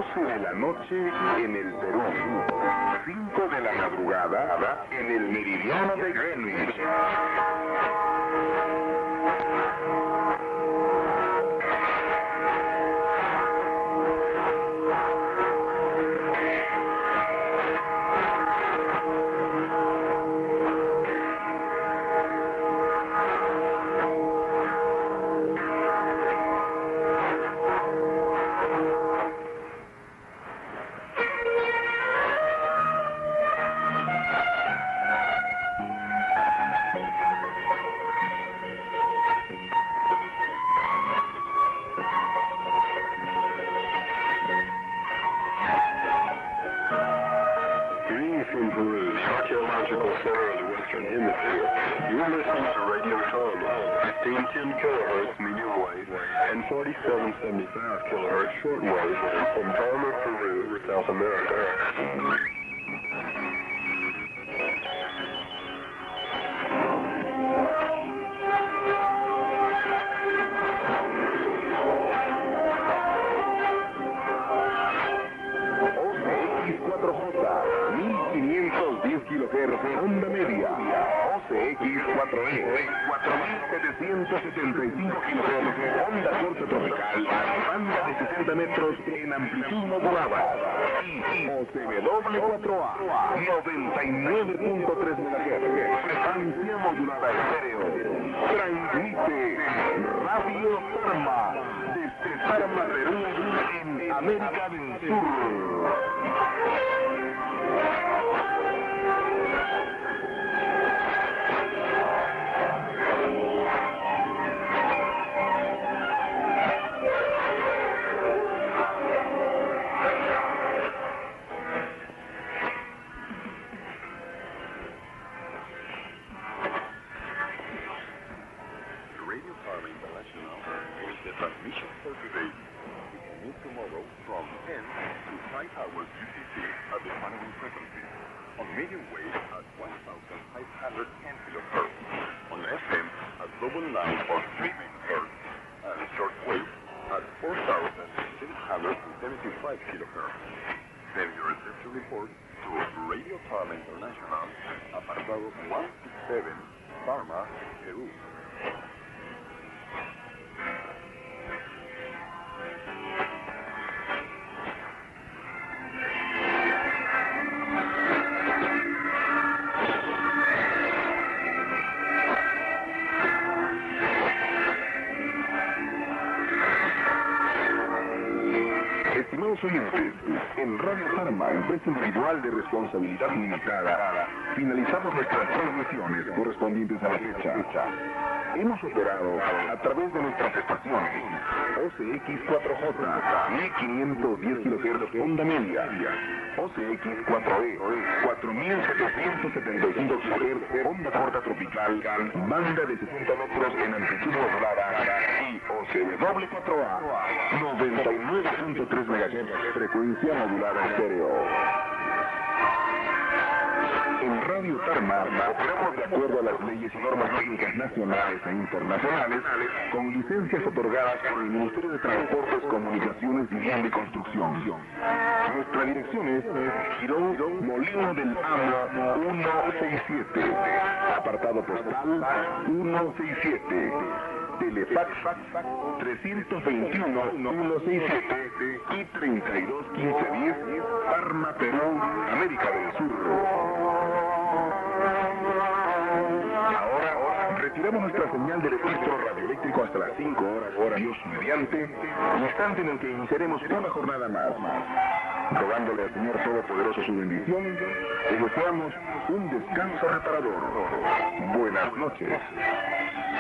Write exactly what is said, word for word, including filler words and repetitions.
doce de la noche en el Perú, cinco de la madrugada en el meridiano de Greenwich. From Peru, the archaeological center of the Western Hemisphere, you're listening to Radio Tarma, fifteen ten kilohertz medium wave and forty-seven seventy-five kilohertz short wave from Tarma, Peru, South America. Onda media, O C X cuatro E, cuatro mil setecientos setenta y cinco kilohertz, onda corta tropical, banda de sesenta metros en amplitud modulada, y O C W cuatro A, noventa y nueve punto tres megahertz, frecuencia modulada estéreo. Transmite Radio Tarma, desde Tarma, Perú, en América del Sur. Transmission for today. We commute tomorrow from ten to five hours U T C at the following frequencies. On medium wave at one thousand five hundred ten kilohertz. On F M at double nine or three megahertz. And short wave at four thousand seven hundred seventy-five kilohertz. Send your reception report to Radio Tarma International, apartado one sixty-seven, Tarma, Peru. Estimados oyentes, en Radio Tarma, empresa individual de responsabilidad limitada, finalizamos nuestras transmisiones correspondientes a la fecha. Hemos operado a través de nuestras estaciones O C X cuatro J, mil quinientos diez kilohertz onda media, O C X cuatro E, cuatro mil setecientos setenta y cinco kilohertz onda corta tropical, banda de sesenta metros en amplitud modulada, y O C W cuatro A, noventa y nueve punto tres megahertz, frecuencia modulada estéreo. En Radio Tarma operamos de acuerdo a las leyes y normas técnicas nacionales e internacionales con licencias otorgadas por el Ministerio de Transportes, Comunicaciones, Vivienda y Construcción. Nuestra dirección es Girón Molino del Ama ciento sesenta y siete, apartado postal ciento sesenta y siete. Telefax trescientos veintiuno, ciento sesenta y siete y treinta y dos quince diez, Tarma, Perú, América del Sur. Ahora retiramos nuestra señal de registro radioeléctrico hasta las cinco horas, hora Dios mediante, instante en el que iniciaremos una jornada más. Rogándole al Señor Todopoderoso su bendición, les deseamos un descanso reparador. Buenas noches.